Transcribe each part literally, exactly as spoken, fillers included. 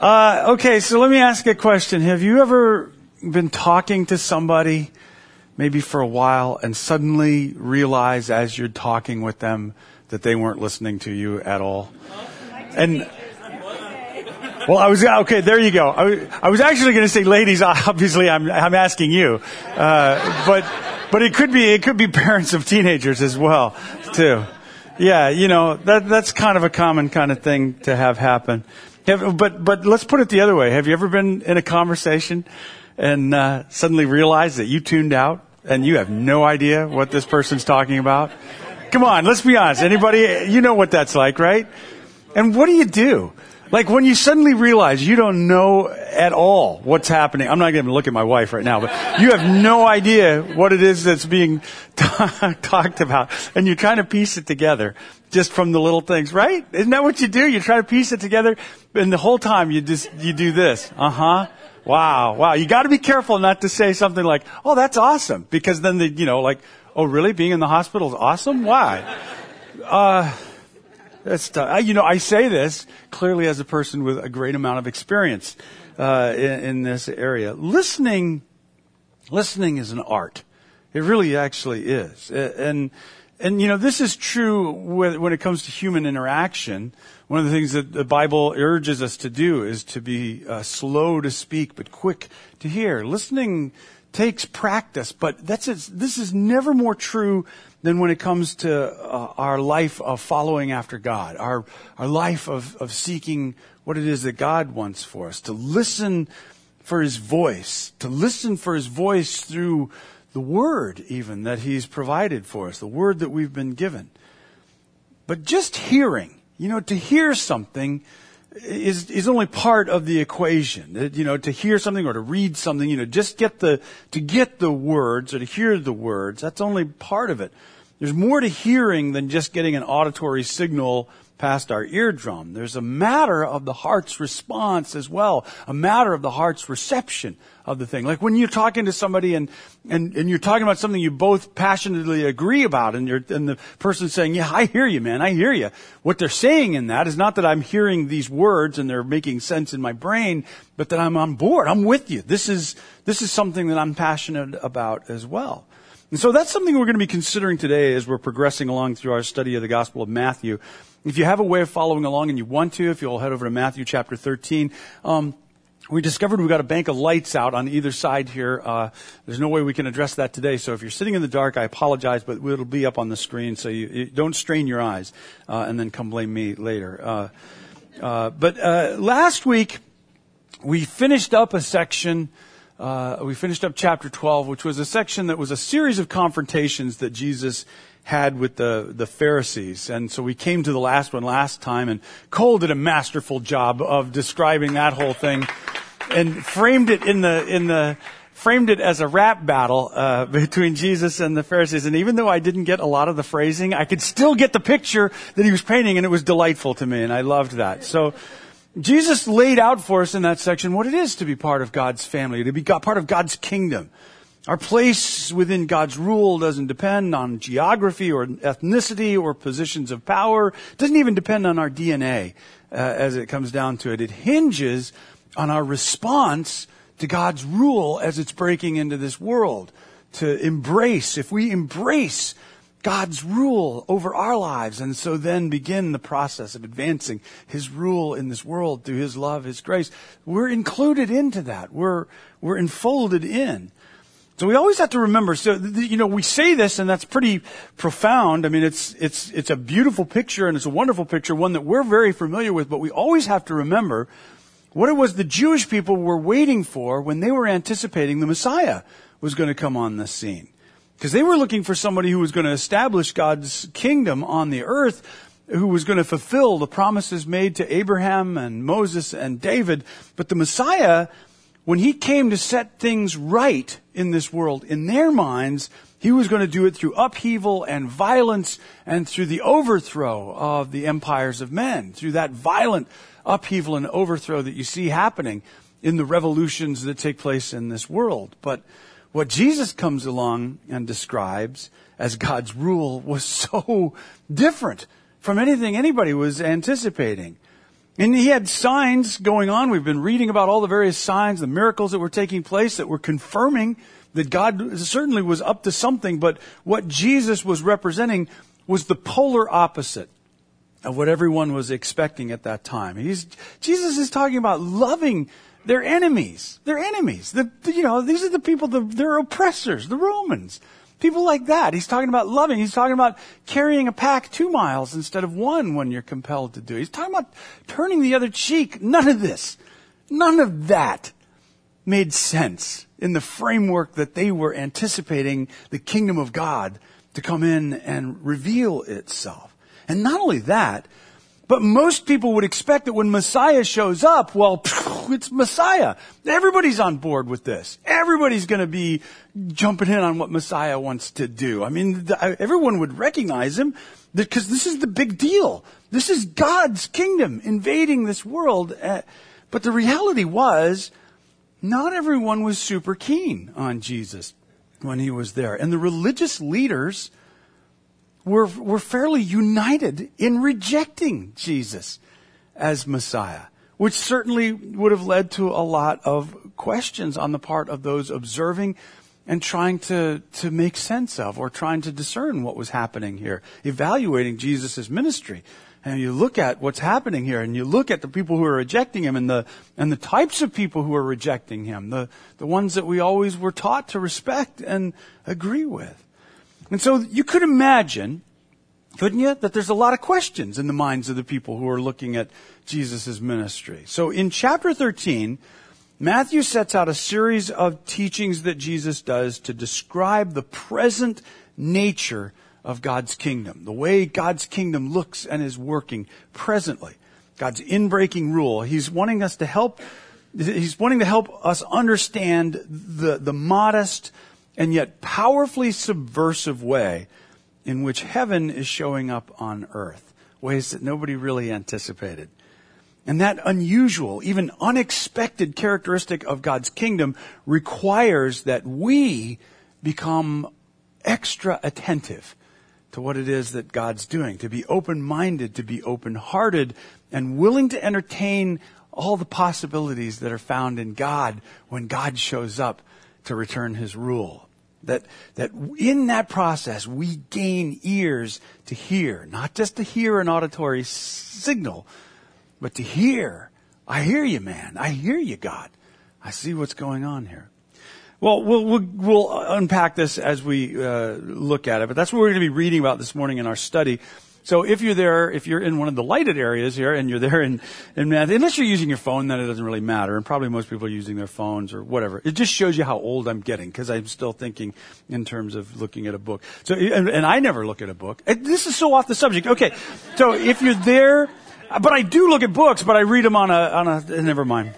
Uh, okay, so let me ask a question. Have you ever been talking to somebody, maybe for a while, and suddenly realize as you're talking with them that they weren't listening to you at all? And well, I was okay. There you go. I, I was actually going to say, ladies. Obviously, I'm I'm asking you, uh, but but it could be it could be parents of teenagers as well, too. Yeah, you know that that's kind of a common kind of thing to have happen. Have, but but let's put it the other way. Have you ever been in a conversation and uh, suddenly realized that you tuned out and you have no idea what this person's talking about? Come on, let's be honest. Anybody, you know what that's like, right? And what do you do? Like when you suddenly realize you don't know at all what's happening. I'm not going to look at my wife right now, but you have no idea what it is that's being t- talked about. And you're trying to piece it together just from the little things, right? Isn't that what you do? You try to piece it together, and the whole time you just, you do this. Uh-huh. Wow. Wow. You got to be careful not to say something like, oh, that's awesome. Because then the, you know, like, oh, really? Being in the hospital is awesome? Why? Uh, That's tough. I, you know, I say this clearly as a person with a great amount of experience uh, in, in this area. Listening, listening is an art. It really actually is. And and you know, this is true when, when it comes to human interaction. One of the things that the Bible urges us to do is to be uh, slow to speak but quick to hear. Listening takes practice, but that's this is never more true than when it comes to uh, our life of following after God, our our life of, of seeking what it is that God wants for us, to listen for His voice, to listen for His voice through the Word even that He's provided for us, the Word that we've been given. But just hearing, you know, to hear something is is only part of the equation. You know, to hear something or to read something, you know, just get the to get the words or to hear the words, that's only part of it. There's more to hearing than just getting an auditory signal past our eardrum. There's a matter of the heart's response as well, a matter of the heart's reception of the thing. Like when you're talking to somebody and and, and you're talking about something you both passionately agree about, and you're and the person's saying, "Yeah, I hear you, man. I hear you." What they're saying in that is not that I'm hearing these words and they're making sense in my brain, but that I'm on board. I'm with you. This is this is something that I'm passionate about as well. And so that's something we're going to be considering today as we're progressing along through our study of the Gospel of Matthew. If you have a way of following along and you want to, if you'll head over to Matthew chapter thirteen, um, we discovered we've got a bank of lights out on either side here. Uh, there's no way we can address that today. So if you're sitting in the dark, I apologize, but it'll be up on the screen. So you, you don't strain your eyes uh, and then come blame me later. Uh, uh, but uh, last week, we finished up a section Uh, we finished up chapter twelve, which was a section that was a series of confrontations that Jesus had with the, the Pharisees. And so we came to the last one last time, and Cole did a masterful job of describing that whole thing and framed it in the, in the, framed it as a rap battle, uh, between Jesus and the Pharisees. And even though I didn't get a lot of the phrasing, I could still get the picture that he was painting, and it was delightful to me, and I loved that. So, Jesus laid out for us in that section what it is to be part of God's family, to be part of God's kingdom. Our place within God's rule doesn't depend on geography or ethnicity or positions of power. It doesn't even depend on our D N A uh, as it comes down to it. It hinges on our response to God's rule as it's breaking into this world. To embrace, if we embrace God's rule over our lives, and so then begin the process of advancing His rule in this world through His love, His grace. We're included into that. We're we're enfolded in. So we always have to remember. So you know, we say this, and that's pretty profound. I mean, it's it's it's a beautiful picture, and it's a wonderful picture, one that we're very familiar with. But we always have to remember what it was the Jewish people were waiting for when they were anticipating the Messiah was going to come on the scene. Because they were looking for somebody who was going to establish God's kingdom on the earth, who was going to fulfill the promises made to Abraham and Moses and David. But the Messiah, when He came to set things right in this world, in their minds, He was going to do it through upheaval and violence and through the overthrow of the empires of men, through that violent upheaval and overthrow that you see happening in the revolutions that take place in this world. But what Jesus comes along and describes as God's rule was so different from anything anybody was anticipating. And he had signs going on. We've been reading about all the various signs, the miracles that were taking place that were confirming that God certainly was up to something. But what Jesus was representing was the polar opposite of what everyone was expecting at that time. He's, Jesus is talking about loving their enemies. Their enemies. The, you know, these are the people, the, their oppressors, the Romans. People like that. He's talking about loving. He's talking about carrying a pack two miles instead of one when you're compelled to do it. He's talking about turning the other cheek. None of this, none of that made sense in the framework that they were anticipating the kingdom of God to come in and reveal itself. And not only that, but most people would expect that when Messiah shows up, well, it's Messiah. Everybody's on board with this. Everybody's going to be jumping in on what Messiah wants to do. I mean, the, everyone would recognize him because this is the big deal. This is God's kingdom invading this world. Uh, but the reality was, not everyone was super keen on Jesus when he was there. And the religious leaders were, were fairly united in rejecting Jesus as Messiah, which certainly would have led to a lot of questions on the part of those observing and trying to, to make sense of or trying to discern what was happening here, evaluating Jesus' ministry. And you look at what's happening here, and you look at the people who are rejecting him and the and the types of people who are rejecting him, the, the ones that we always were taught to respect and agree with. And so you could imagine, couldn't you, that there's a lot of questions in the minds of the people who are looking at Jesus' ministry. So in chapter thirteen, Matthew sets out a series of teachings that Jesus does to describe the present nature of God's kingdom, the way God's kingdom looks and is working presently, God's inbreaking rule. He's wanting us to help, he's wanting to help us understand the, the modest and yet powerfully subversive way in which heaven is showing up on earth, ways that nobody really anticipated. And that unusual, even unexpected characteristic of God's kingdom requires that we become extra attentive to what it is that God's doing, to be open-minded, to be open-hearted, and willing to entertain all the possibilities that are found in God when God shows up to return his rule. That, that in that process, we gain ears to hear, not just to hear an auditory s- signal, but to hear. I hear you, man. I hear you, God. I see what's going on here. Well, we'll, we'll, we'll unpack this as we uh, look at it, but that's what we're going to be reading about this morning in our study. So if you're there, if you're in one of the lighted areas here and you're there in, in math, unless you're using your phone, then it doesn't really matter. And probably most people are using their phones or whatever. It just shows you how old I'm getting because I'm still thinking in terms of looking at a book. So, and, and I never look at a book. This is so off the subject. Okay. So if you're there, but I do look at books, but I read them on a, on a, never mind.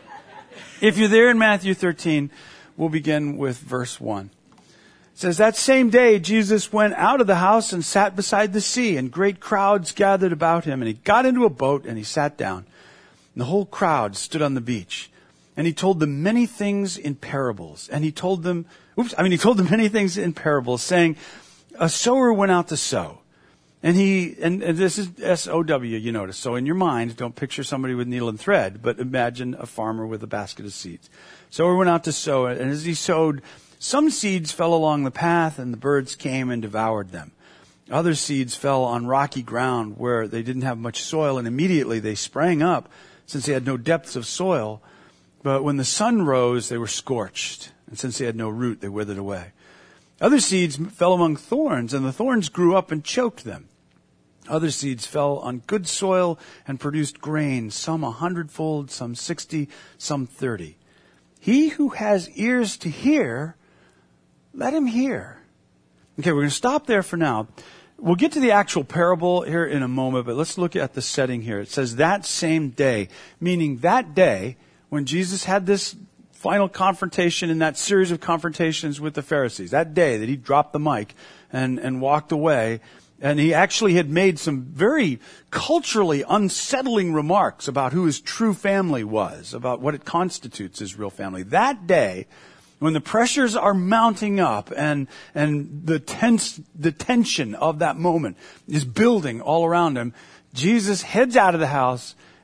If you're there in Matthew thirteen, we'll begin with verse one. It says, that same day, Jesus went out of the house and sat beside the sea, and great crowds gathered about him. And he got into a boat and he sat down. And the whole crowd stood on the beach. And he told them many things in parables. And he told them, oops, I mean, he told them many things in parables, saying, a sower went out to sow. And he, and, and this is S O W, you notice. So in your mind, don't picture somebody with needle and thread, but imagine a farmer with a basket of seeds. Sower went out to sow, and as he sowed, some seeds fell along the path, and the birds came and devoured them. Other seeds fell on rocky ground where they didn't have much soil, and immediately they sprang up, since they had no depths of soil. But when the sun rose, they were scorched, and since they had no root, they withered away. Other seeds fell among thorns, and the thorns grew up and choked them. Other seeds fell on good soil and produced grain, some a hundredfold, some sixty, some thirty. He who has ears to hear, let him hear. Okay, we're going to stop there for now. We'll get to the actual parable here in a moment, but let's look at the setting here. It says that same day, meaning that day when Jesus had this final confrontation in that series of confrontations with the Pharisees, that day that he dropped the mic and, and walked away, and he actually had made some very culturally unsettling remarks about who his true family was, about what it constitutes his real family. That day, when the pressures are mounting up and and the tense the tension of that moment is building all around him, Jesus heads out of the house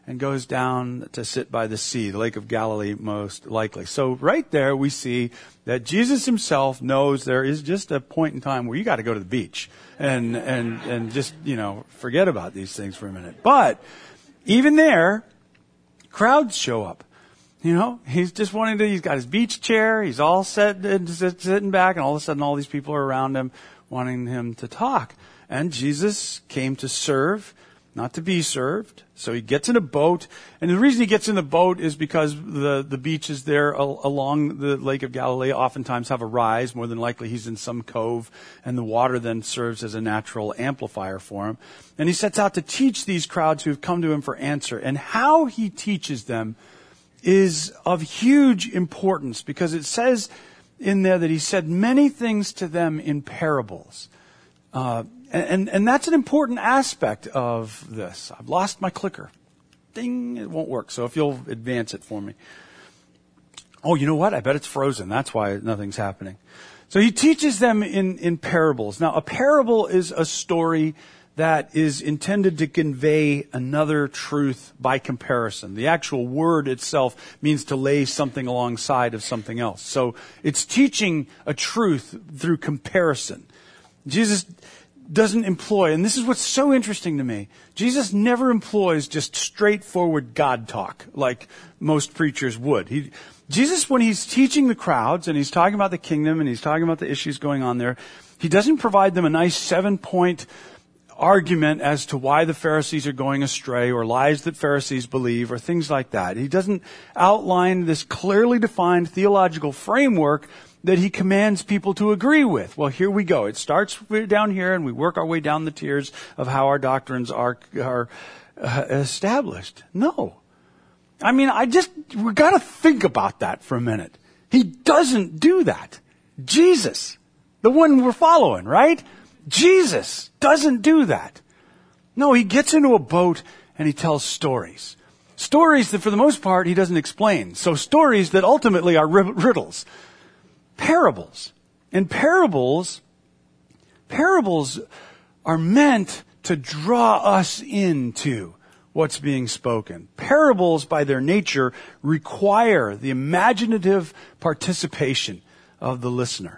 and goes down to sit by the sea, the Lake of Galilee most likely. So right there we see that Jesus himself knows there is just a point in time where you got to go to the beach and, and, and just, you know, forget about these things for a minute. But even there, crowds show up. You know, he's just wanting to, he's got his beach chair, he's all set, and sitting back, and all of a sudden all these people are around him wanting him to talk. And Jesus came to serve, not to be served. So he gets in a boat, and the reason he gets in the boat is because the, the beaches there along the Lake of Galilee oftentimes have a rise. More than likely he's in some cove, and the water then serves as a natural amplifier for him. And he sets out to teach these crowds who have come to him for answer. And how he teaches them is of huge importance, because it says in there that he said many things to them in parables. Uh, and, and that's an important aspect of this. I've lost my clicker. Ding, it won't work. So if you'll advance it for me. Oh, you know what? I bet it's frozen. That's why nothing's happening. So he teaches them in, in parables. Now, a parable is a story that is intended to convey another truth by comparison. The actual word itself means to lay something alongside of something else. So it's teaching a truth through comparison. Jesus doesn't employ, and this is what's so interesting to me, Jesus never employs just straightforward God talk like most preachers would. He, Jesus, when he's teaching the crowds and he's talking about the kingdom and he's talking about the issues going on there, he doesn't provide them a nice seven-point argument as to why the Pharisees are going astray or lies that Pharisees believe or things like that. He doesn't outline this clearly defined theological framework that he commands people to agree with. Well, here we go. It starts down here and we work our way down the tiers of how our doctrines are, are uh, established. No. I mean, I just, we gotta think about that for a minute. He doesn't do that. Jesus, the one we're following, right? Jesus doesn't do that. No, he gets into a boat and he tells stories. Stories that for the most part he doesn't explain. So stories that ultimately are riddles. Parables. And parables, parables are meant to draw us into what's being spoken. Parables by their nature require the imaginative participation of the listener.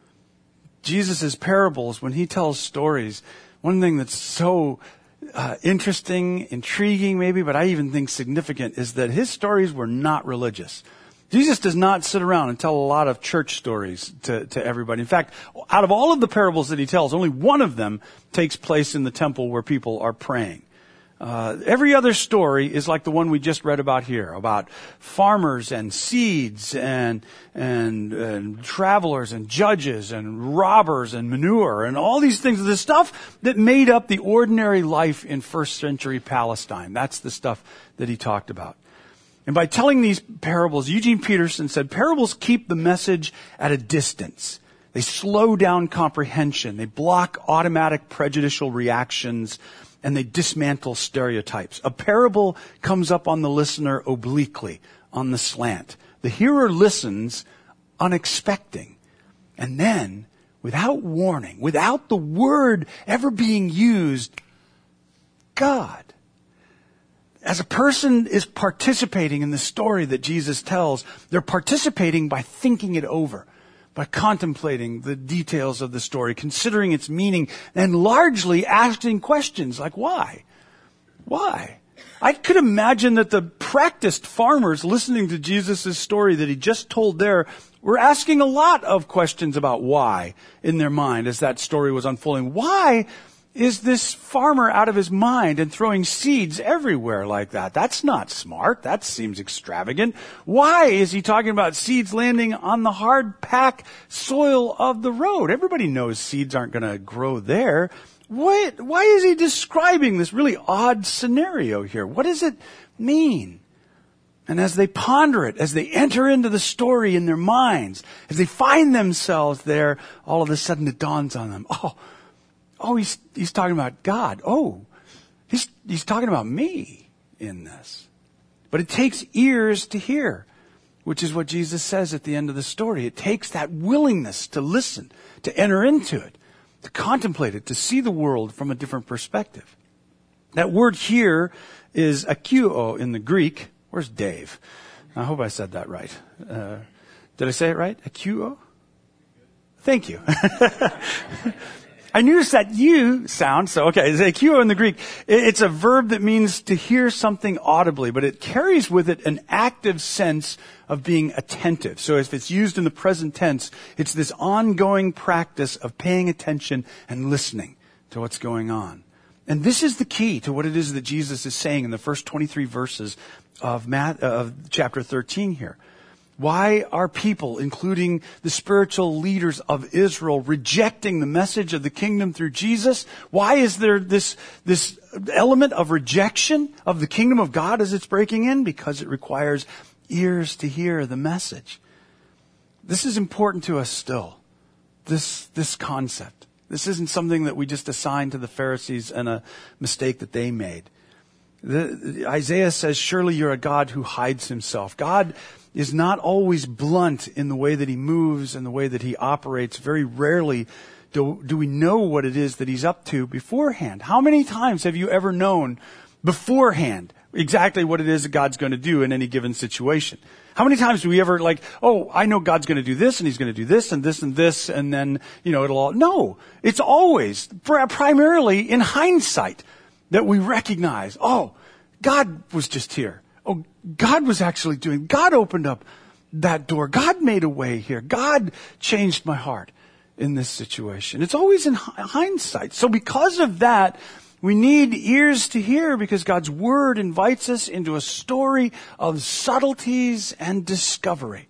Jesus' parables, when he tells stories, one thing that's so uh, interesting, intriguing maybe, but I even think significant, is that his stories were not religious. Jesus does not sit around and tell a lot of church stories to, to everybody. In fact, out of all of the parables that he tells, only one of them takes place in the temple where people are praying. Uh, every other story is like the one we just read about here, about farmers and seeds and, and, and travelers and judges and robbers and manure and all these things. The stuff that made up the ordinary life in first century Palestine. That's the stuff that he talked about. And by telling these parables, Eugene Peterson said, parables keep the message at a distance. They slow down comprehension. They block automatic prejudicial reactions. And they dismantle stereotypes. A parable comes up on the listener obliquely, on the slant. The hearer listens unexpecting. And then, without warning, without the word ever being used, God, as a person is participating in the story that Jesus tells, they're participating by thinking it over, by contemplating the details of the story, considering its meaning, and largely asking questions like, why? Why? I could imagine that the practiced farmers listening to Jesus' story that he just told there were asking a lot of questions about why in their mind as that story was unfolding. Why is this farmer out of his mind and throwing seeds everywhere like that? That's not smart. That seems extravagant. Why is he talking about seeds landing on the hard pack soil of the road? Everybody knows seeds aren't going to grow there. What, why is he describing this really odd scenario here? What does it mean? And as they ponder it, as they enter into the story in their minds, as they find themselves there, all of a sudden it dawns on them, oh, Oh, he's, he's talking about God. Oh, he's, he's talking about me in this. But it takes ears to hear, which is what Jesus says at the end of the story. It takes that willingness to listen, to enter into it, to contemplate it, to see the world from a different perspective. That word here is akouo in the Greek. Where's Dave? I hope I said that right. Uh, did I say it right? Akouo? Thank you. I noticed that you sound, so okay, it's akouo in the Greek. It's a verb that means to hear something audibly, but it carries with it an active sense of being attentive. So if it's used in the present tense, it's this ongoing practice of paying attention and listening to what's going on. And this is the key to what it is that Jesus is saying in the first twenty-three verses of, Matt, of chapter thirteen here. Why are people, including the spiritual leaders of Israel, rejecting the message of the kingdom through Jesus? Why is there this, this element of rejection of the kingdom of God as it's breaking in? Because it requires ears to hear the message. This is important to us still, this, this concept. This isn't something that we just assign to the Pharisees and a mistake that they made. The, Isaiah says, surely you're a God who hides himself. God is not always blunt in the way that he moves and the way that he operates. Very rarely do, do we know what it is that he's up to beforehand. How many times have you ever known beforehand exactly what it is that God's going to do in any given situation? How many times do we ever like, oh, I know God's going to do this and he's going to do this and this and this and then, you know, it'll all, no, it's always primarily in hindsight that we recognize, oh, God was just here. Oh, God was actually doing, God opened up that door. God made a way here. God changed my heart in this situation. It's always in hindsight. So because of that, we need ears to hear because God's word invites us into a story of subtleties and discovery.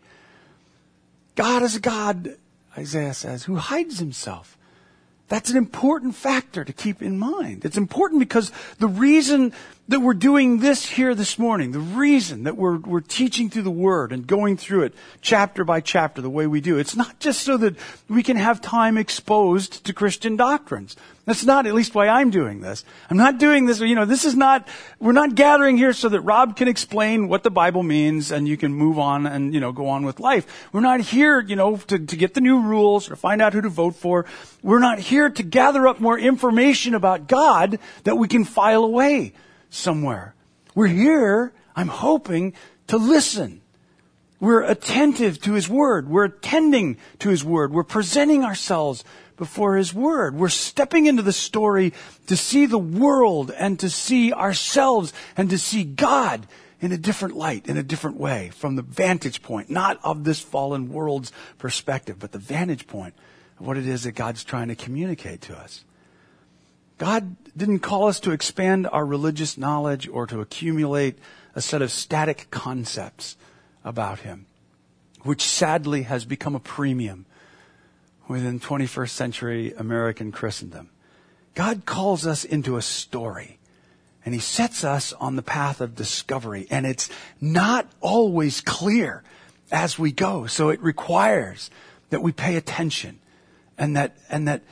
God is a God, Isaiah says, who hides himself. That's an important factor to keep in mind. It's important because the reason that we're doing this here this morning, the reason that we're, we're teaching through the Word and going through it chapter by chapter the way we do, it's not just so that we can have time exposed to Christian doctrines. That's not at least why I'm doing this. I'm not doing this, you know, this is not, we're not gathering here so that Rob can explain what the Bible means and you can move on and, you know, go on with life. We're not here, you know, to, to get the new rules or find out who to vote for. We're not here to gather up more information about God that we can file away somewhere. We're here, I'm hoping, to listen. We're attentive to His Word. We're attending to His Word. We're presenting ourselves before His Word. We're stepping into the story to see the world and to see ourselves and to see God in a different light, in a different way, from the vantage point, not of this fallen world's perspective, but the vantage point of what it is that God's trying to communicate to us. God didn't call us to expand our religious knowledge or to accumulate a set of static concepts about Him, which sadly has become a premium within twenty-first century American Christendom. God calls us into a story, and He sets us on the path of discovery, and it's not always clear as we go, so it requires that we pay attention and that and that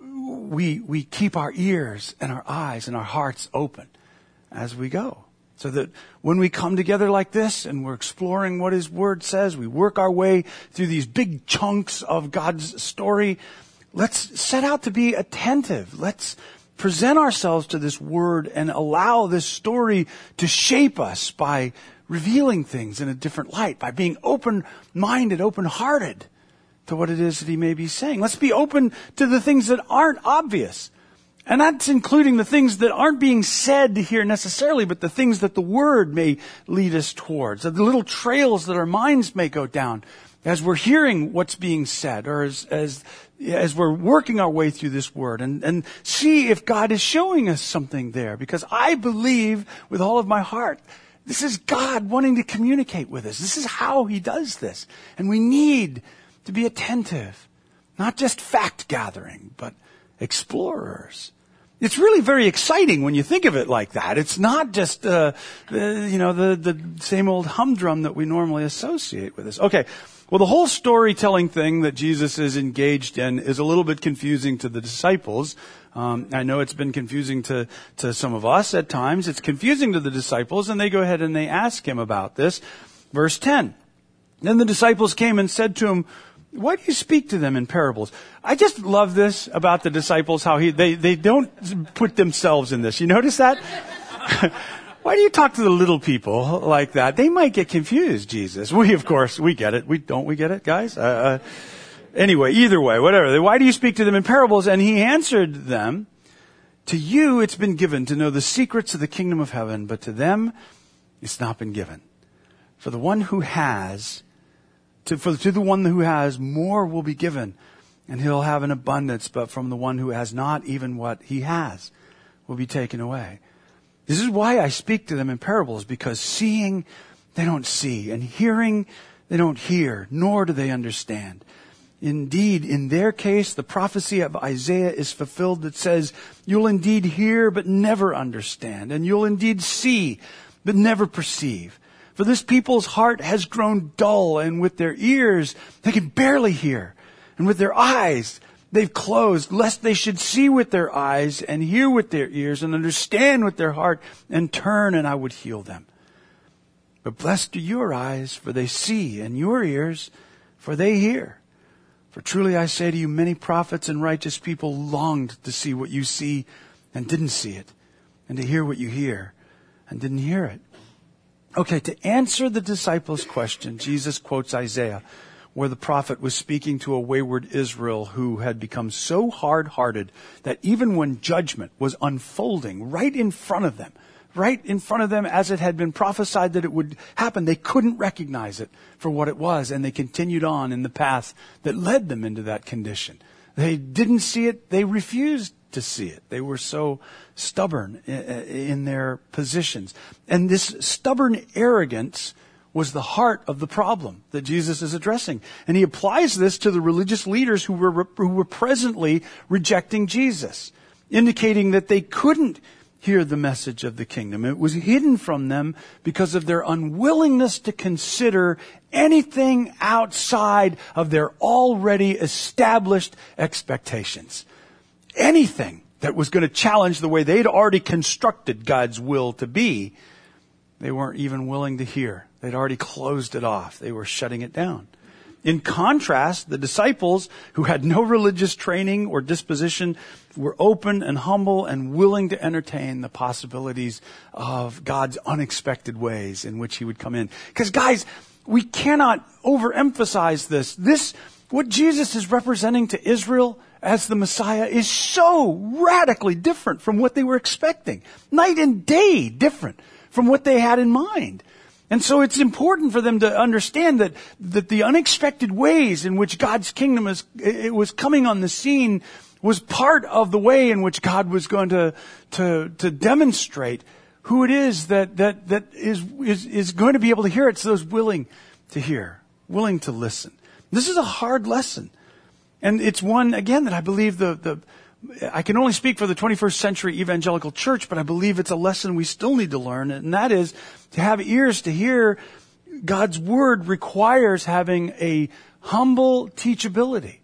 we we keep our ears and our eyes and our hearts open as we go. So that when we come together like this and we're exploring what His Word says, we work our way through these big chunks of God's story, let's set out to be attentive. Let's present ourselves to this Word and allow this story to shape us by revealing things in a different light, by being open-minded, open-hearted to what it is that He may be saying. Let's be open to the things that aren't obvious. And that's including the things that aren't being said here necessarily, but the things that the Word may lead us towards, the little trails that our minds may go down as we're hearing what's being said, or as as, as we're working our way through this Word, and, and see if God is showing us something there. Because I believe with all of my heart, this is God wanting to communicate with us. This is how He does this. And we need to be attentive, not just fact gathering, but explorers. It's really very exciting when you think of it like that. It's not just, uh, the, you know, the, the same old humdrum that we normally associate with this. Okay. Well, the whole storytelling thing that Jesus is engaged in is a little bit confusing to the disciples. Um, I know it's been confusing to, to some of us at times. It's confusing to the disciples, and they go ahead and they ask Him about this. Verse ten. Then the disciples came and said to Him, why do you speak to them in parables? I just love this about the disciples, how he, they, they don't put themselves in this. You notice that? Why do you talk to the little people like that? They might get confused, Jesus. We, of course, we get it. We don't we get it, guys? Uh, uh, anyway, either way, whatever. Why do you speak to them in parables? And he answered them, to you it's been given to know the secrets of the kingdom of heaven, but to them it's not been given. For the one who has, to, for, to the one who has, more will be given, and he'll have an abundance, but from the one who has not, even what he has will be taken away. This is why I speak to them in parables, because seeing they don't see, and hearing they don't hear, nor do they understand. Indeed, in their case, the prophecy of Isaiah is fulfilled that says, you'll indeed hear, but never understand, and you'll indeed see, but never perceive. For this people's heart has grown dull, and with their ears they can barely hear, and with their eyes they've closed, lest they should see with their eyes and hear with their ears and understand with their heart and turn, and I would heal them. But blessed are your eyes, for they see, and your ears, for they hear. For truly I say to you, many prophets and righteous people longed to see what you see and didn't see it, and to hear what you hear and didn't hear it. Okay, to answer the disciples' question, Jesus quotes Isaiah, where the prophet was speaking to a wayward Israel who had become so hard-hearted that even when judgment was unfolding right in front of them, right in front of them as it had been prophesied that it would happen, they couldn't recognize it for what it was, and they continued on in the path that led them into that condition. They didn't see it, they refused to see it. They were so stubborn in their positions. And this stubborn arrogance was the heart of the problem that Jesus is addressing. And he applies this to the religious leaders who were, who were presently rejecting Jesus, indicating that they couldn't hear the message of the kingdom. It was hidden from them because of their unwillingness to consider anything outside of their already established expectations. Anything that was going to challenge the way they'd already constructed God's will to be, they weren't even willing to hear. They'd already closed it off. They were shutting it down. In contrast, the disciples, who had no religious training or disposition, were open and humble and willing to entertain the possibilities of God's unexpected ways in which he would come in. Because guys, we cannot overemphasize this. This, what Jesus is representing to Israel as the Messiah, is so radically different from what they were expecting. Night and day different from what they had in mind. And so it's important for them to understand that, that the unexpected ways in which God's kingdom is, it was coming on the scene was part of the way in which God was going to, to, to demonstrate who it is that, that, that is, is, is going to be able to hear it. It's those willing to hear, willing to listen. This is a hard lesson. And it's one, again, that I believe the, the, I can only speak for the twenty-first century evangelical church, but I believe it's a lesson we still need to learn, and that is to have ears to hear God's word requires having a humble teachability,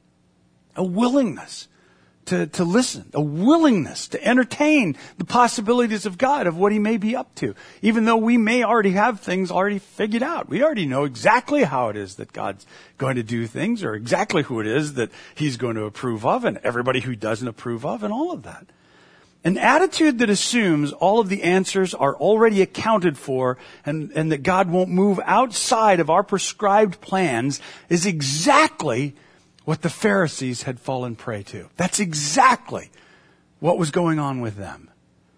a willingness to, to listen, a willingness to entertain the possibilities of God, of what he may be up to, even though we may already have things already figured out. We already know exactly how it is that God's going to do things, or exactly who it is that he's going to approve of, and everybody who doesn't approve of, and all of that. An attitude that assumes all of the answers are already accounted for and, and that God won't move outside of our prescribed plans is exactly what the Pharisees had fallen prey to. That's exactly what was going on with them.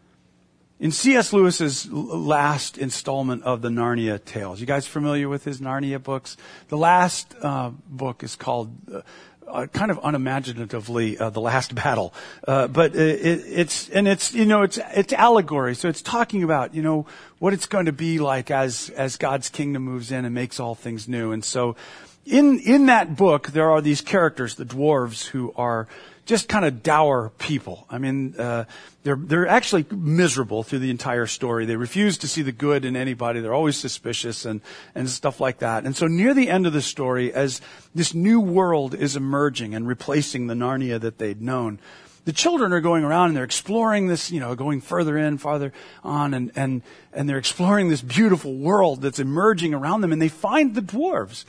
In C S Lewis's last installment of the Narnia Tales, you guys familiar with his Narnia books? The last uh, book is called, uh, uh, kind of unimaginatively, uh, The Last Battle. Uh, but it, it's, and it's, you know, it's, it's allegory. So it's talking about, you know, what it's going to be like as, as God's kingdom moves in and makes all things new. And so, In, in that book, there are these characters, the dwarves, who are just kind of dour people. I mean, uh, they're, they're actually miserable through the entire story. They refuse to see the good in anybody. They're always suspicious and, and stuff like that. And so near the end of the story, as this new world is emerging and replacing the Narnia that they'd known, the children are going around and they're exploring this, you know, going further in, farther on, and, and, and they're exploring this beautiful world that's emerging around them, and they find the dwarves.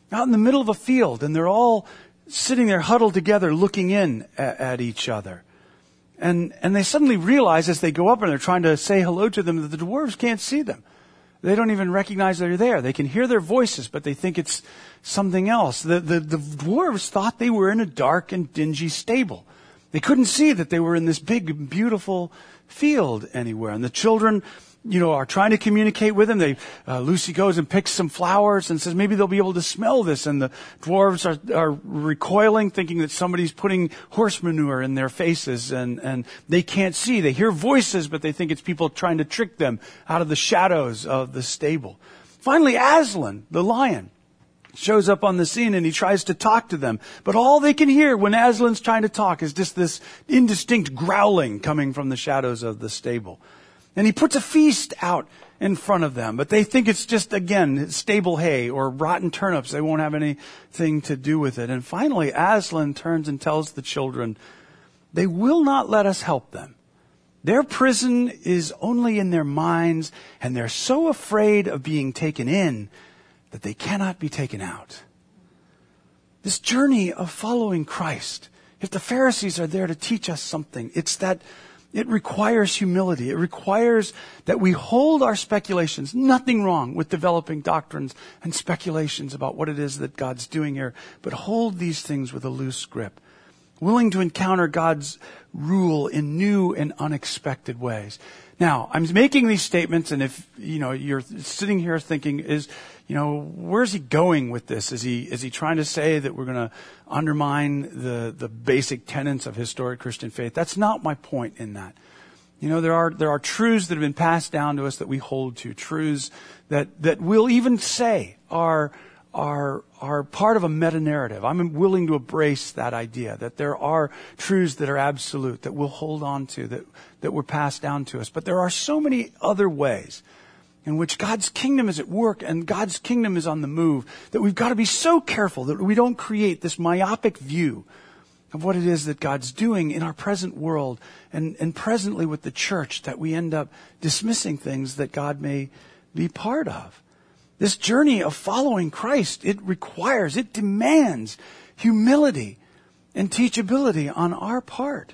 out in the middle of a field, and they're all sitting there huddled together looking in at, at each other. And and they suddenly realize as they go up and they're trying to say hello to them that the dwarves can't see them. They don't even recognize they're there. They can hear their voices, but they think it's something else. The, the, the dwarves thought they were in a dark and dingy stable. They couldn't see that they were in this big, beautiful field anywhere. And the children, you know, are trying to communicate with them. They, uh, Lucy goes and picks some flowers and says maybe they'll be able to smell this. And the dwarves are, are recoiling, thinking that somebody's putting horse manure in their faces, and, and they can't see. They hear voices, but they think it's people trying to trick them out of the shadows of the stable. Finally, Aslan, the lion, shows up on the scene and he tries to talk to them. But all they can hear when Aslan's trying to talk is just this indistinct growling coming from the shadows of the stable. And he puts a feast out in front of them, but they think it's just, again, stable hay or rotten turnips. They won't have anything to do with it. And finally, Aslan turns and tells the children, they will not let us help them. Their prison is only in their minds, and they're so afraid of being taken in that they cannot be taken out. This journey of following Christ, if the Pharisees are there to teach us something, it's that it requires humility. It requires that we hold our speculations. Nothing wrong with developing doctrines and speculations about what it is that God's doing here, but hold these things with a loose grip. Willing to encounter God's rule in new and unexpected ways. Now, I'm making these statements, and if, you know, you're sitting here thinking, is, you know, where's he going with this? Is he, is he trying to say that we're going to undermine the, the basic tenets of historic Christian faith? That's not my point in that. You know, there are, there are truths that have been passed down to us that we hold to, truths that, that we'll even say are, are, are part of a meta-narrative. I'm willing to embrace that idea, that there are truths that are absolute, that we'll hold on to, that, that were passed down to us. But there are so many other ways in which God's kingdom is at work and God's kingdom is on the move, that we've got to be so careful that we don't create this myopic view of what it is that God's doing in our present world and, and presently with the church, that we end up dismissing things that God may be part of. This journey of following Christ, it requires, it demands humility and teachability on our part.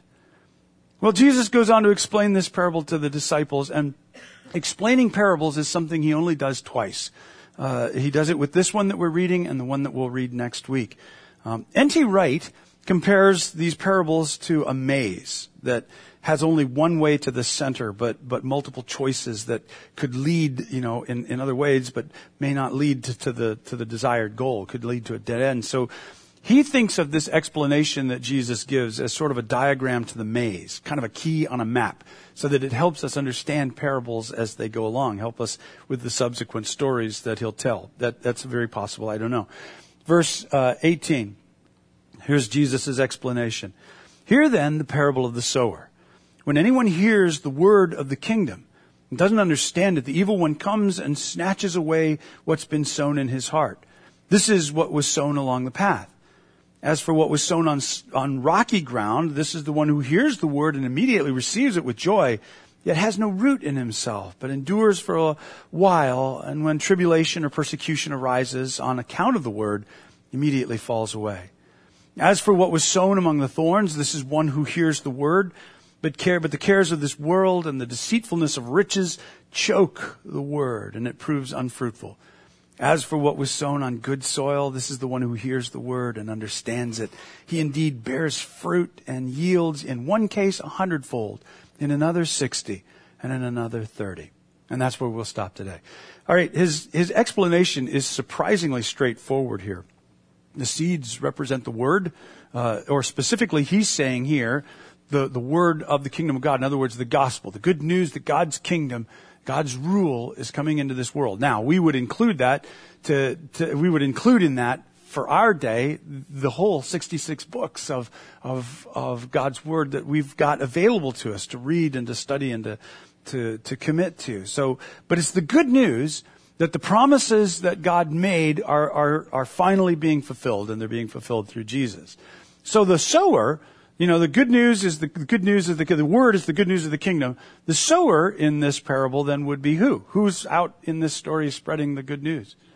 Well, Jesus goes on to explain this parable to the disciples, and explaining parables is something he only does twice. Uh, he does it with this one that we're reading and the one that we'll read next week. Um, N T Wright compares these parables to a maze that has only one way to the center, but, but multiple choices that could lead, you know, in, in other ways, but may not lead to, to the, to the desired goal, could lead to a dead end. So he thinks of this explanation that Jesus gives as sort of a diagram to the maze, kind of a key on a map, so that it helps us understand parables as they go along, help us with the subsequent stories that he'll tell. That, that's very possible. I don't know. Verse uh, eighteen. Here's Jesus' explanation. Hear then the parable of the sower. When anyone hears the word of the kingdom and doesn't understand it, the evil one comes and snatches away what's been sown in his heart. This is what was sown along the path. As for what was sown on, on rocky ground, this is the one who hears the word and immediately receives it with joy, yet has no root in himself, but endures for a while, and when tribulation or persecution arises on account of the word, immediately falls away. As for what was sown among the thorns, this is one who hears the word, but care, but the cares of this world and the deceitfulness of riches choke the word, and it proves unfruitful. As for what was sown on good soil, this is the one who hears the word and understands it. He indeed bears fruit and yields, in one case a hundredfold, in another sixty, and in another thirty. And that's where we'll stop today. All right, his, his explanation is surprisingly straightforward here. The seeds represent the word, uh, or specifically he's saying here, the, the word of the kingdom of God. In other words, the gospel, the good news that God's kingdom, God's rule is coming into this world. Now, we would include that to, to we would include in that for our day the whole sixty-six books of of of God's word that we've got available to us to read and to study and to to to commit to. So, but it's the good news that the promises that God made are are are finally being fulfilled, and they're being fulfilled through Jesus. So the sower, you know, the good news is the, the good news of the, the word is the good news of the kingdom. The sower in this parable then would be who? Who's out in this story spreading the good news?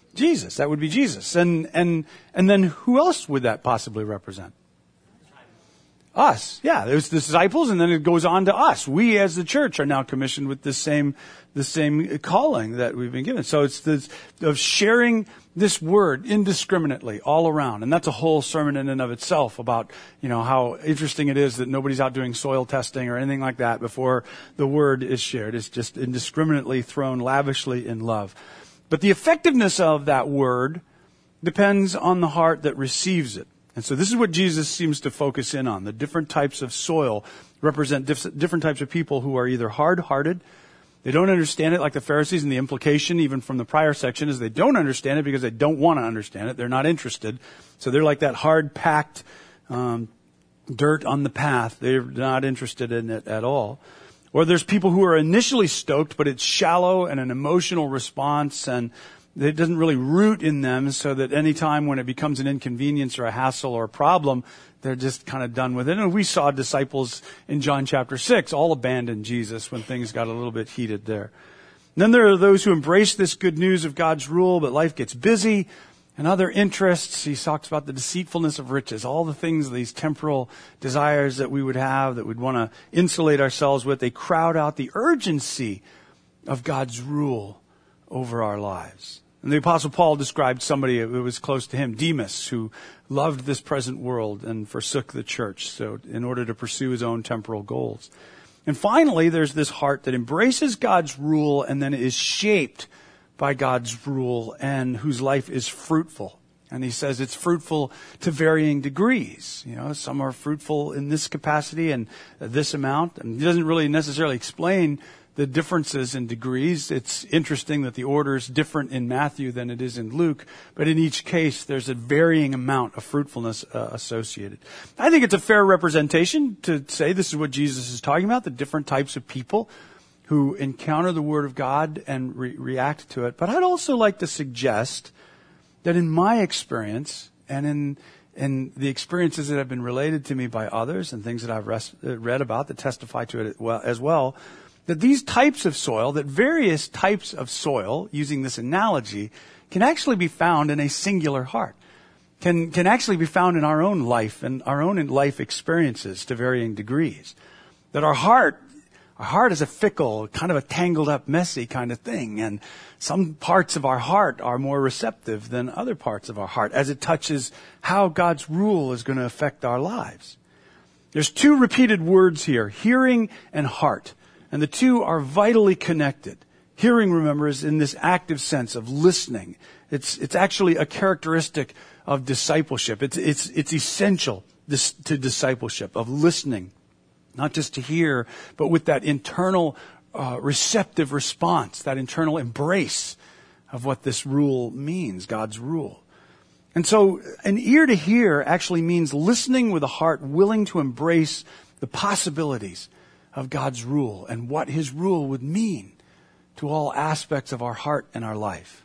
Jesus. That would be Jesus. And, and, and then who else would that possibly represent? Us. Yeah, there's the disciples, and then it goes on to us. We as the church are now commissioned with the same, the same calling that we've been given. So it's this, of sharing this word indiscriminately all around. And that's a whole sermon in and of itself about, you know, how interesting it is that nobody's out doing soil testing or anything like that before the word is shared. It's just indiscriminately thrown lavishly in love. But the effectiveness of that word depends on the heart that receives it. And so this is what Jesus seems to focus in on. The different types of soil represent dif- different types of people who are either hard-hearted, they don't understand it like the Pharisees, and the implication even from the prior section is they don't understand it because they don't want to understand it. They're not interested. So they're like that hard-packed um, dirt on the path. They're not interested in it at all. Or there's people who are initially stoked, but it's shallow and an emotional response, and it doesn't really root in them, so that any time when it becomes an inconvenience or a hassle or a problem, they're just kind of done with it. And we saw disciples in John chapter six all abandon Jesus when things got a little bit heated there. And then there are those who embrace this good news of God's rule, but life gets busy and other interests. He talks about the deceitfulness of riches, all the things, these temporal desires that we would have, that we'd want to insulate ourselves with. They crowd out the urgency of God's rule over our lives. And the Apostle Paul described somebody who was close to him, Demas, who loved this present world and forsook the church, so in order to pursue his own temporal goals. And finally, there's this heart that embraces God's rule and then is shaped by God's rule and whose life is fruitful. And he says it's fruitful to varying degrees. You know, some are fruitful in this capacity and this amount. And he doesn't really necessarily explain the differences in degrees. It's interesting that the order is different in Matthew than it is in Luke, but in each case there's a varying amount of fruitfulness uh, associated. I think it's a fair representation to say this is what Jesus is talking about, the different types of people who encounter the Word of God and re- react to it. But I'd also like to suggest that in my experience and in in the experiences that have been related to me by others and things that I've res- read about that testify to it as well, that these types of soil, that various types of soil, using this analogy, can actually be found in a singular heart, can can actually be found in our own life and our own life experiences to varying degrees. That our heart, our heart is a fickle, kind of a tangled up, messy kind of thing, and some parts of our heart are more receptive than other parts of our heart as it touches how God's rule is going to affect our lives. There's two repeated words here, hearing and heart. And the two are vitally connected. Hearing, remember, is in this active sense of listening. It's it's actually a characteristic of discipleship. It's it's it's essential this, to discipleship, of listening, not just to hear, but with that internal uh, receptive response, that internal embrace of what this rule means, God's rule. And so an ear to hear actually means listening with a heart willing to embrace the possibilities of God's rule and what His rule would mean to all aspects of our heart and our life.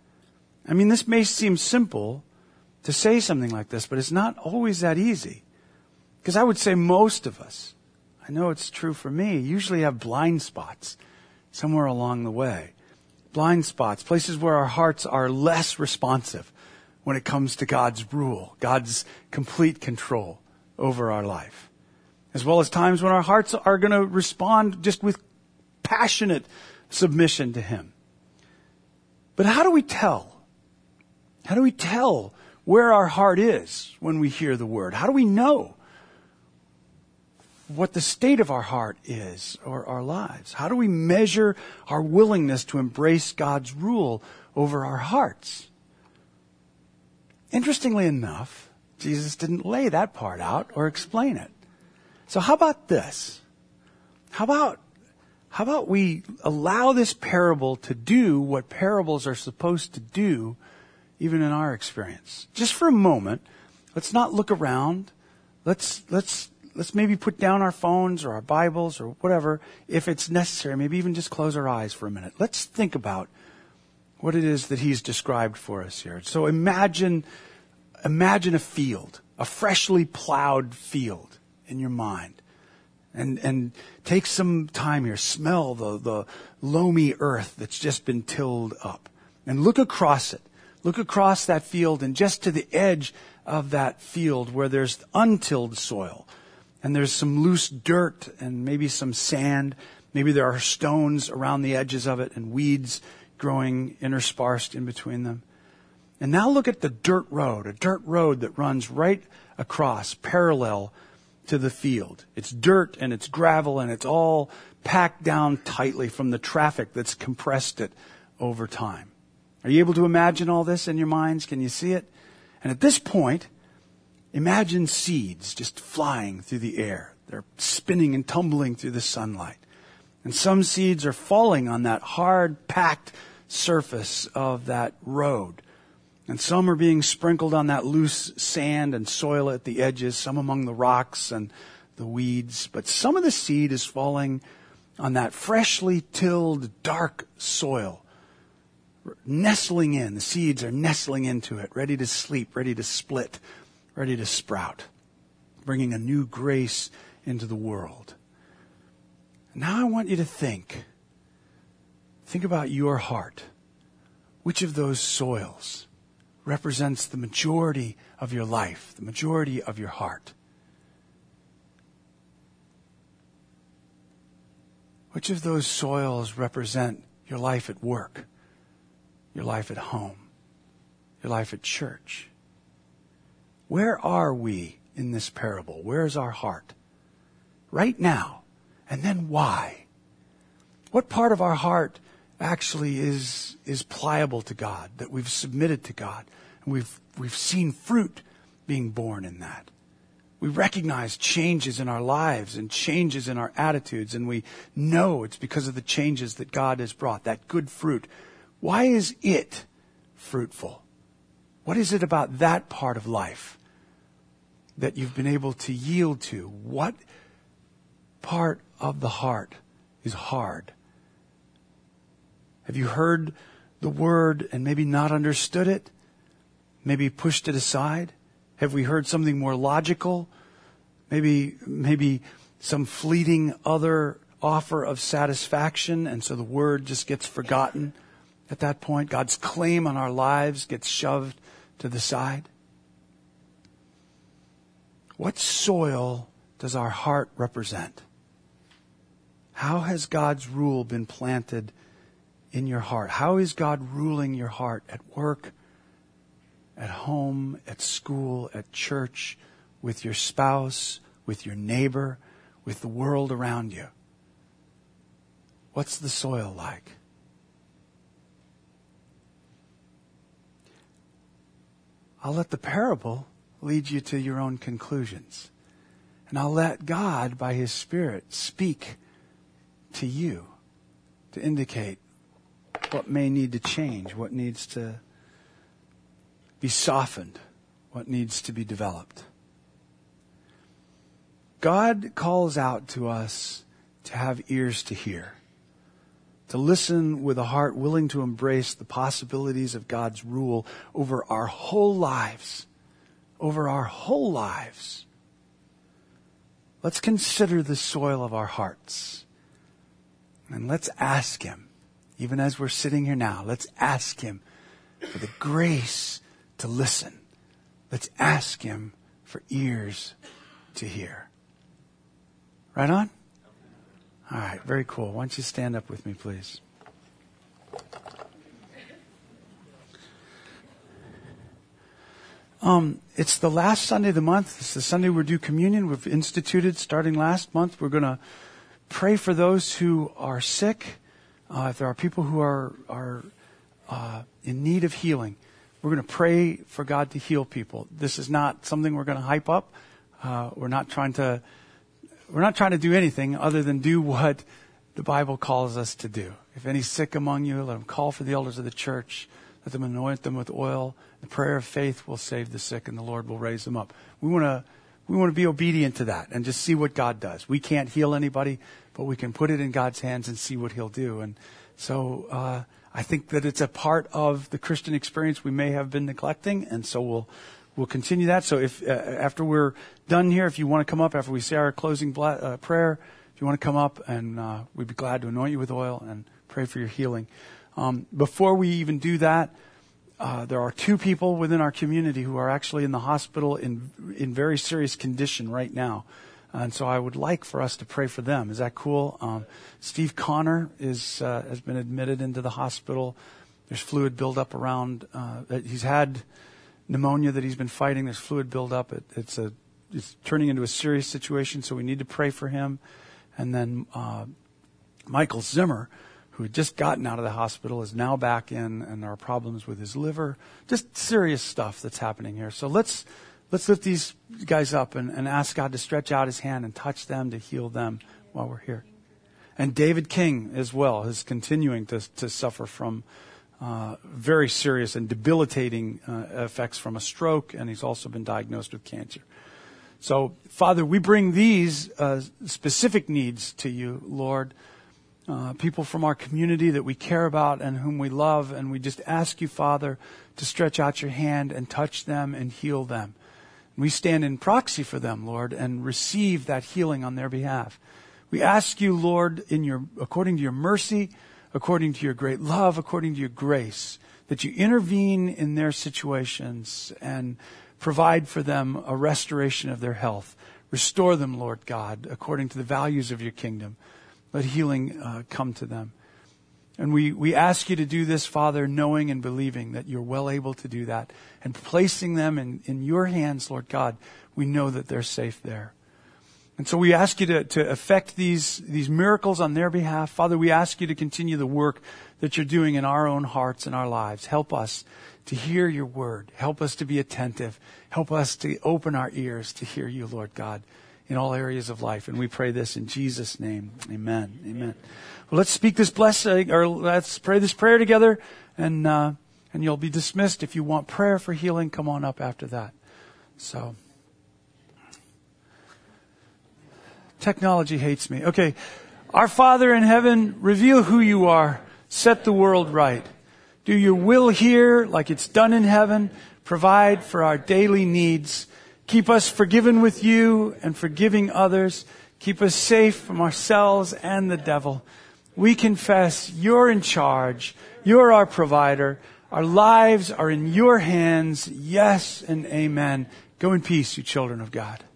I mean, this may seem simple to say something like this, but it's not always that easy. Because I would say most of us, I know it's true for me, usually have blind spots somewhere along the way. Blind spots, places where our hearts are less responsive when it comes to God's rule, God's complete control over our life. As well as times when our hearts are going to respond just with passionate submission to Him. But how do we tell? How do we tell where our heart is when we hear the Word? How do we know what the state of our heart is or our lives? How do we measure our willingness to embrace God's rule over our hearts? Interestingly enough, Jesus didn't lay that part out or explain it. So how about this? How about, how about we allow this parable to do what parables are supposed to do, even in our experience? Just for a moment, let's not look around. Let's, let's, let's maybe put down our phones or our Bibles or whatever, if it's necessary. Maybe even just close our eyes for a minute. Let's think about what it is that He's described for us here. So imagine, imagine a field, a freshly plowed field in your mind. And and take some time here. Smell the, the loamy earth that's just been tilled up. And look across it. Look across that field and just to the edge of that field where there's untilled soil and there's some loose dirt and maybe some sand. Maybe there are stones around the edges of it and weeds growing interspersed in between them. And now look at the dirt road, a dirt road that runs right across, parallel to the field. It's dirt and it's gravel and it's all packed down tightly from the traffic that's compressed it over time. Are you able to imagine all this in your minds? Can you see it? And at this point, imagine seeds just flying through the air. They're spinning and tumbling through the sunlight. And some seeds are falling on that hard, packed surface of that road. And some are being sprinkled on that loose sand and soil at the edges, some among the rocks and the weeds. But some of the seed is falling on that freshly tilled, dark soil, nestling in. The seeds are nestling into it, ready to sleep, ready to split, ready to sprout, bringing a new grace into the world. Now I want you to think. Think about your heart. Which of those soils represents the majority of your life, the majority of your heart? Which of those soils represent your life at work, your life at home, your life at church? Where are we in this parable? Where is our heart? Right now. And then why? What part of our heart actually is is pliable to God, that we've submitted to God, and we've we've seen fruit being born in that? We recognize changes in our lives and changes in our attitudes, and we know it's because of the changes that God has brought, that good fruit. Why is it fruitful? What is it about that part of life that you've been able to yield to? What part of the heart is hard? Have you heard the word and maybe not understood it? Maybe pushed it aside? Have we heard something more logical? Maybe, maybe some fleeting other offer of satisfaction, and so the word just gets forgotten at that point. God's claim on our lives gets shoved to the side. What soil does our heart represent? How has God's rule been planted in your heart? How is God ruling your heart at work, at home, at school, at church, with your spouse, with your neighbor, with the world around you? What's the soil like? I'll let the parable lead you to your own conclusions. And I'll let God, by His Spirit, speak to you to indicate what may need to change, what needs to be softened, what needs to be developed. God calls out to us to have ears to hear, to listen with a heart willing to embrace the possibilities of God's rule over our whole lives, over our whole lives. Let's consider the soil of our hearts. And let's ask Him, even as we're sitting here now, let's ask Him for the grace to listen. Let's ask Him for ears to hear. Right on? All right, very cool. Why don't you stand up with me, please? Um, it's the last Sunday of the month. It's the Sunday we're due communion. We've instituted starting last month. We're going to pray for those who are sick. Uh, if there are people who are are uh, in need of healing, we're going to pray for God to heal people. This is not something we're going to hype up. Uh, we're not trying to we're not trying to do anything other than do what the Bible calls us to do. If any's sick among you, let them call for the elders of the church. Let them anoint them with oil. The prayer of faith will save the sick, and the Lord will raise them up. We want to we want to be obedient to that and just see what God does. We can't heal anybody, but we can put it in God's hands and see what He'll do. And so uh, I think that it's a part of the Christian experience we may have been neglecting, and so we'll we'll continue that. So if uh, after we're done here, if you want to come up after we say our closing bla- uh, prayer, if you want to come up, and uh, we'd be glad to anoint you with oil and pray for your healing. Um, before we even do that, uh, there are two people within our community who are actually in the hospital in in very serious condition right now. And so I would like for us to pray for them. Is that cool? Um, Steve Connor is uh, has been admitted into the hospital. There's fluid buildup around. Uh, he's had pneumonia that he's been fighting. There's fluid buildup. It, it's a it's turning into a serious situation. So we need to pray for him. And then uh, Michael Zimmer, who had just gotten out of the hospital, is now back in, and there are problems with his liver. Just serious stuff that's happening here. So let's. Let's lift these guys up and, and ask God to stretch out his hand and touch them, to heal them while we're here. And David King as well is continuing to, to suffer from uh, very serious and debilitating uh, effects from a stroke, and he's also been diagnosed with cancer. So, Father, we bring these uh, specific needs to you, Lord. Uh, people from our community that we care about and whom we love, and we just ask you, Father, to stretch out your hand and touch them and heal them. We stand in proxy for them, Lord, and receive that healing on their behalf. We ask you, Lord, in your according to your mercy, according to your great love, according to your grace, that you intervene in their situations and provide for them a restoration of their health. Restore them, Lord God, according to the values of your kingdom. Let healing uh, come to them. And we, we ask you to do this, Father, knowing and believing that you're well able to do that. And placing them in, in your hands, Lord God, we know that they're safe there. And so we ask you to, to effect these, these miracles on their behalf. Father, we ask you to continue the work that you're doing in our own hearts and our lives. Help us to hear your word. Help us to be attentive. Help us to open our ears to hear you, Lord God, in all areas of life. And we pray this in Jesus' name. Amen. Amen. Well, let's speak this blessing, or let's pray this prayer together, and uh, and you'll be dismissed. If you want prayer for healing, come on up after that. So, technology hates me. Okay. Our Father in heaven, reveal who you are. Set the world right. Do your will here like it's done in heaven. Provide for our daily needs. Keep us forgiven with you and forgiving others. Keep us safe from ourselves and the devil. We confess you're in charge. You're our provider. Our lives are in your hands. Yes and amen. Go in peace, you children of God.